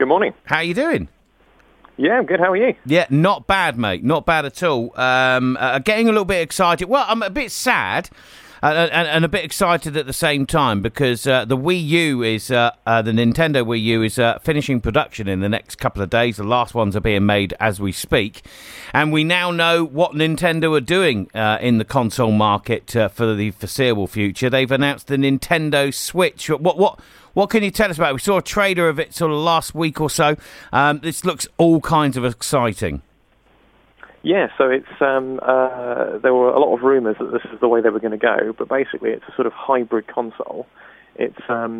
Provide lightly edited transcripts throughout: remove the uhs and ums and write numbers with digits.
Good morning. How you doing? Yeah, I'm good. How are you? Yeah, not bad, mate. Not bad at all. Getting a little bit excited. Well, I'm a bit sad and a bit excited at the same time because the Wii U is the Nintendo Wii U is finishing production in the next couple of days. The last ones are being made as we speak, and we now know what Nintendo are doing in the console market for the foreseeable future. They've announced the Nintendo Switch. What can you tell us about it? We saw a trailer of it sort of last week or so. This looks all kinds of exciting. Yeah, so it's there were a lot of rumours that this is the way they were going to go, but basically it's a sort of hybrid console. It's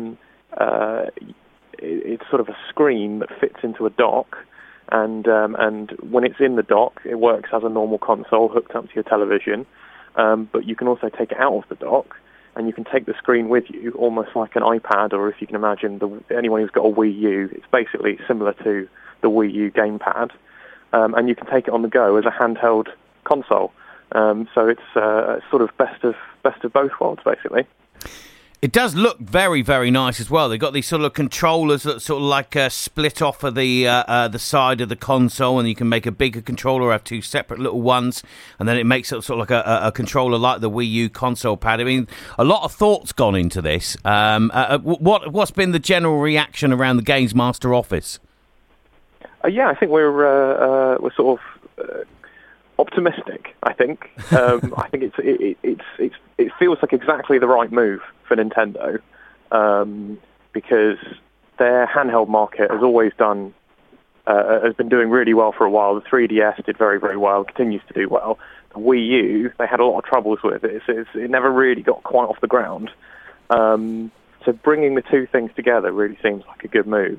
it's sort of a screen that fits into a dock, and when it's in the dock, it works as a normal console hooked up to your television. But you can also take it out of the dock, and you can take the screen with you, almost like an iPad, or if you can imagine anyone who's got a Wii U, it's basically similar to the Wii U gamepad, and you can take it on the go as a handheld console. So it's sort of best of both worlds, basically. It does look very, very nice as well. They've got these sort of controllers that sort of like split off of the side of the console, and you can make a bigger controller, have two separate little ones, and then it makes it sort of like a controller like the Wii U console pad. I mean, a lot of thought's gone into this. What's been the general reaction around the Games Master office? Yeah, I think we're sort of optimistic. I think I think it feels like exactly the right move for Nintendo, because their handheld market has always has been doing really well for a while. The 3DS did very, very well, continues to do well. The Wii U, they had a lot of troubles with it. It never really got quite off the ground. So bringing the two things together really seems like a good move.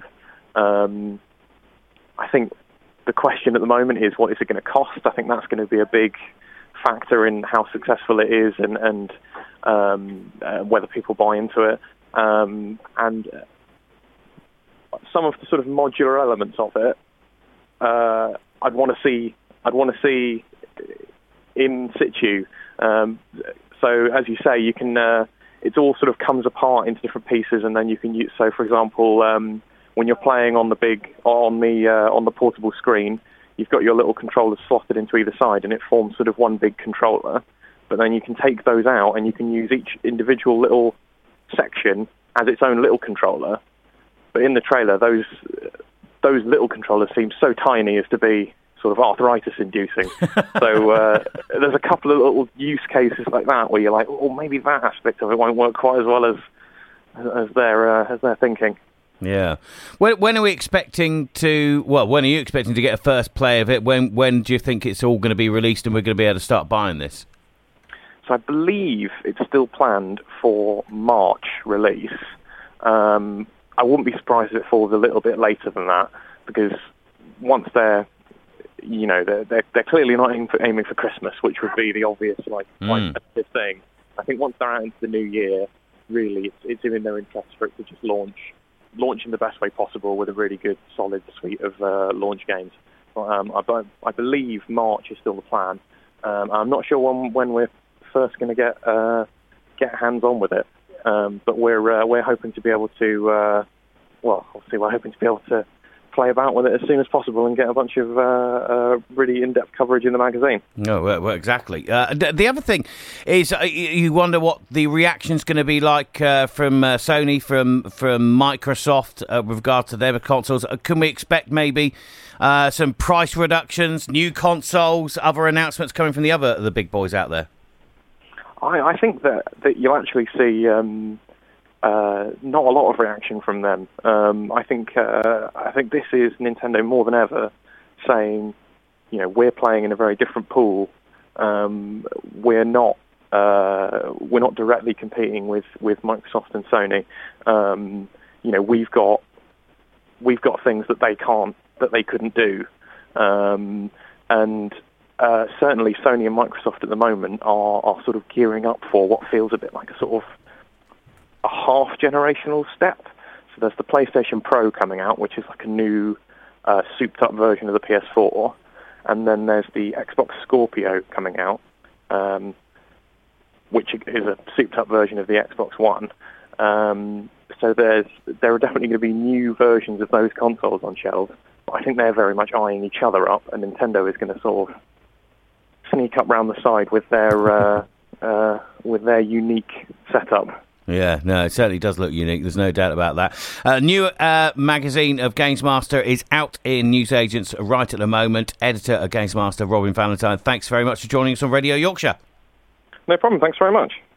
I think the question at the moment is, what is it going to cost? I think that's going to be a big factor in how successful it is and whether people buy into it. And some of the sort of modular elements of it, I'd want to see in situ. So as you say, you can. It all sort of comes apart into different pieces, and then you can use. So, for example, when you're playing on the portable screen, you've got your little controllers slotted into either side, and it forms sort of one big controller. But then you can take those out, and you can use each individual little section as its own little controller. But in the trailer, those little controllers seem so tiny as to be sort of arthritis-inducing. So there's a couple of little use cases like that where you're like, oh, maybe that aspect of it won't work quite as well as they're thinking. Yeah. When are we expecting to? Well, when are you expecting to get a first play of it? When do you think it's all going to be released and we're going to be able to start buying this? So I believe it's still planned for March release. I wouldn't be surprised if it falls a little bit later than that, because once they're clearly not aiming for Christmas, which would be the obvious quite sensitive thing. I think once they're out into the new year, really, it's in their interest for it to just launch in the best way possible with a really good, solid suite of launch games. I believe March is still the plan. I'm not sure when we're first going to get hands on with it, but we're hoping to be able to. We're hoping to be able to play about with it as soon as possible and get a bunch of really in-depth coverage in the magazine. No, well, exactly. The other thing is you wonder what the reaction's going to be like from Sony, from Microsoft with regard to their consoles. Can we expect maybe some price reductions, new consoles, other announcements coming from the big boys out there? I think that you'll actually see not a lot of reaction from them. I think this is Nintendo more than ever saying, we're playing in a very different pool. We're not directly competing with Microsoft and Sony. We've got things that they couldn't do, and certainly Sony and Microsoft at the moment are sort of gearing up for what feels a bit like a sort of a half-generational step. So there's the PlayStation Pro coming out, which is like a new souped-up version of the PS4, and then there's the Xbox Scorpio coming out, which is a souped-up version of the Xbox One. So there are definitely going to be new versions of those consoles on shelves. But I think they're very much eyeing each other up, and Nintendo is going to sort of sneak up round the side with their unique setup. Yeah, no, it certainly does look unique. There's no doubt about that. A new magazine of GamesMaster is out in newsagents right at the moment. Editor of GamesMaster, Robin Valentine, thanks very much for joining us on Radio Yorkshire. No problem. Thanks very much.